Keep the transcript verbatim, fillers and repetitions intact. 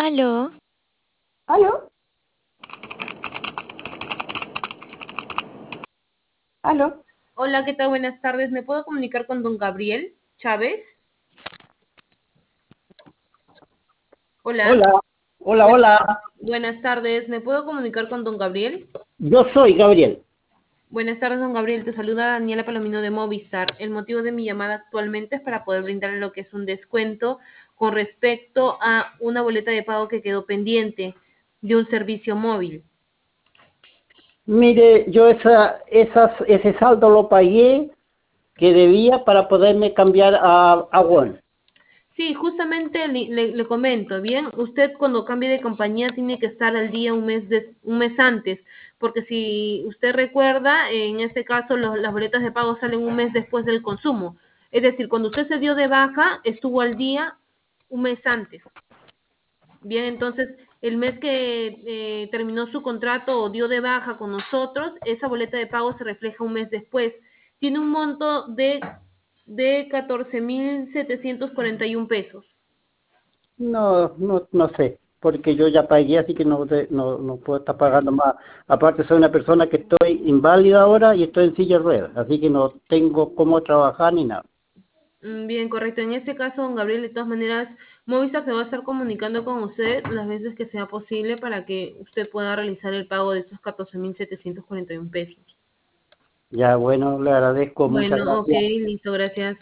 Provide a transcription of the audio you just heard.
Aló, ¿Aló? ¿Aló? Hola, ¿qué tal? Buenas tardes. ¿Me puedo comunicar con don Gabriel Chávez? Hola, Hola, hola, buen- hola. buenas tardes. ¿Me puedo comunicar con don Gabriel? Yo soy Gabriel. Buenas tardes, don Gabriel. Te saluda Daniela Palomino de Movistar. El motivo de mi llamada actualmente es para poder brindarle lo que es un descuento con respecto a una boleta de pago que quedó pendiente de un servicio móvil. Mire, yo esa, esas, ese saldo lo pagué que debía para poderme cambiar a, a One. Sí, justamente le, le- le comento, bien, usted cuando cambie de compañía tiene que estar al día un mes des- un mes antes, porque si usted recuerda, en este caso los- las boletas de pago salen un mes después del consumo. Es decir, cuando usted se dio de baja, estuvo al día un mes antes. Bien, entonces el mes que eh, terminó su contrato o dio de baja con nosotros, esa boleta de pago se refleja un mes después. Tiene un monto de, de catorce mil setecientos cuarenta y un pesos. No, no, no sé, porque yo ya pagué, así que no, sé- no, no puedo estar pagando más. Aparte soy una persona que estoy inválida ahora y estoy en silla de ruedas, así que no tengo cómo trabajar ni nada. Mm, Bien, correcto. En este caso, don Gabriel, de todas maneras, Movistar se va a estar comunicando con usted las veces que sea posible para que usted pueda realizar el pago de esos catorce mil setecientos cuarenta y un pesos. Ya, bueno, le agradezco, muchas Bueno, ok, gracias. listo, gracias.